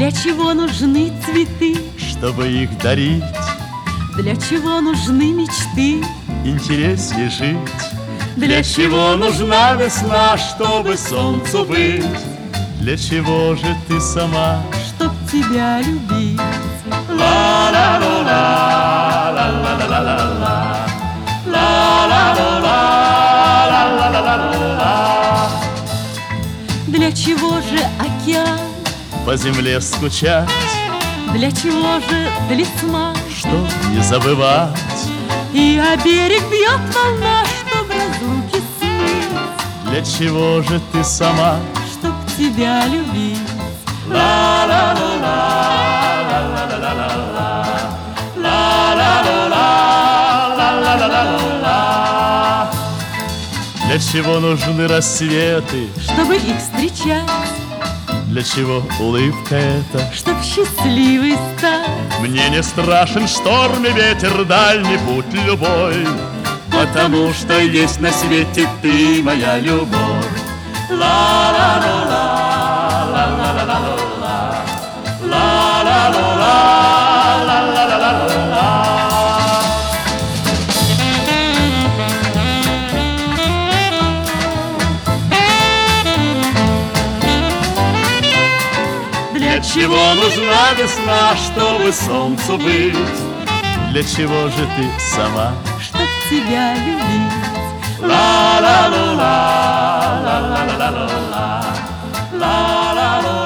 Для чего нужны цветы? Чтобы их дарить, Для чего нужны мечты? интереснее жить. Для чего нужна весна, чтобы солнцу быть? Для чего же ты сама? Чтоб тебя любить. Для чего же океан? По земле скучать, Для чего же талисман? чтоб не забывать. И о берег бьет волна, чтоб разлуки смыть, Для чего же ты сама? чтоб тебя любить. Для чего нужны рассветы? Чтобы их встречать, Для чего улыбка эта? чтоб счастливый стать. Мне не страшен шторм и ветер, дальний путь любой, потому что есть на свете ты, моя любовь. Для чего нужна весна, чтобы солнцу быть? Для чего же ты сама? Чтоб тебя любить. La la la la la la la la la la la la.